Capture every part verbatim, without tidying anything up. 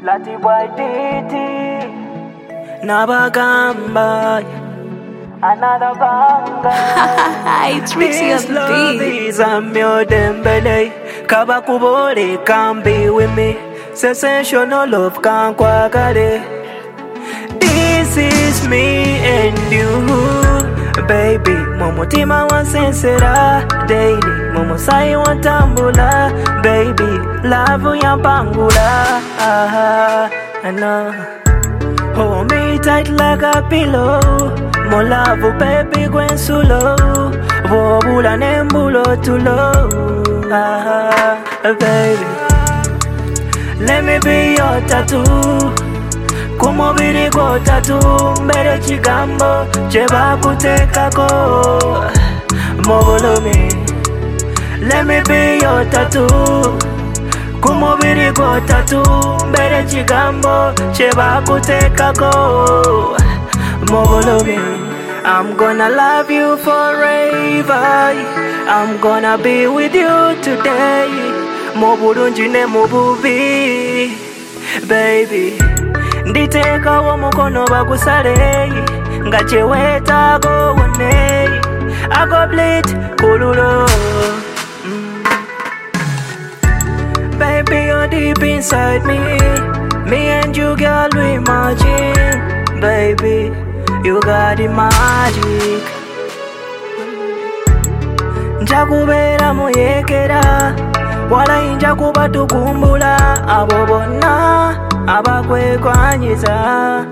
Lati boy Diti Nabagamba another banga. It's Rixie on the beat. This love is a dembele. Kabakubole can be with me. Sensational love can kwagale. This is me and you, baby. Momotima wan sensera daily. Momo sai wan tambula, baby. Love yampangula. Ah, I know. Hold me tight like a pillow. Mo love baby gwen solo. Wobula nembulo tulo. Ah, baby. Let me be your tattoo. Kumo biri go tattoo. Mbere chigambo cheba kuteka ko. Mobolo me. Let me be your tattoo. Kumo biri go tattoo. Mbere chigambo cheba kuteka ko. Mobolo me. I'm gonna love you forever. I'm gonna be with you today. Moburunji ne mububi, baby. Nditeka wo mukono bagusale, ngacheweta go one. I go bleed kululo. Mm. Baby, you're deep inside me. Me and you, girl, we marching. Baby, you got the magic. Njakubera muyekera, wala inja kuba tukumbula. Abo bonna abakwekwanyiza.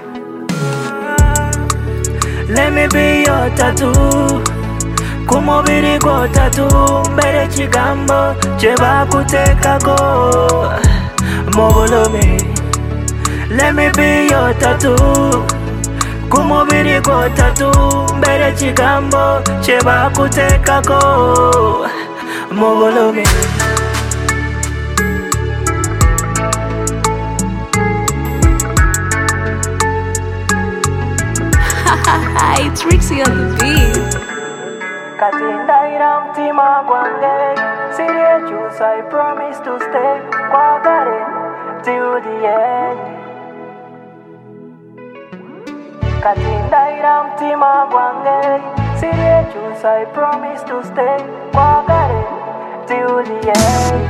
Let me be your tattoo. Kumubiri go tattoo. Mbere chigambo cheba kuteka ko. Mobolo me. Let me be your tattoo. Kumubiri go tattoo. Mbere chigambo cheba kuteka ko. Mobolo me. It's Rixie on the beat. Katinda iram tima gwange. Serious juice, I promise to stay. Kwagare till the end. Katinda iram tima gwange. Serious juice, I promise to stay. Kwagare till the end.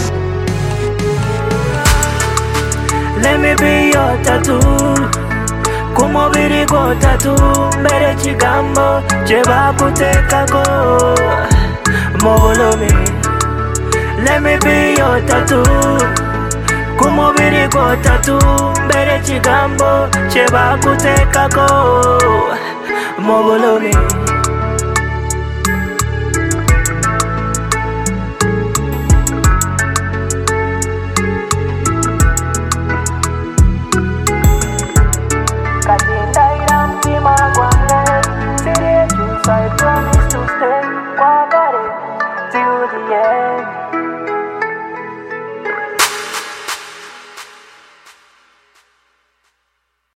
Let me be your tattoo. Kumo biri go tattoo. Mbere chigambo cheba kuteka ko. Mobolo me. Let me be your tattoo. Kumo biri go tattoo. Mbere chigambo cheba kuteka ko. Mobolo me.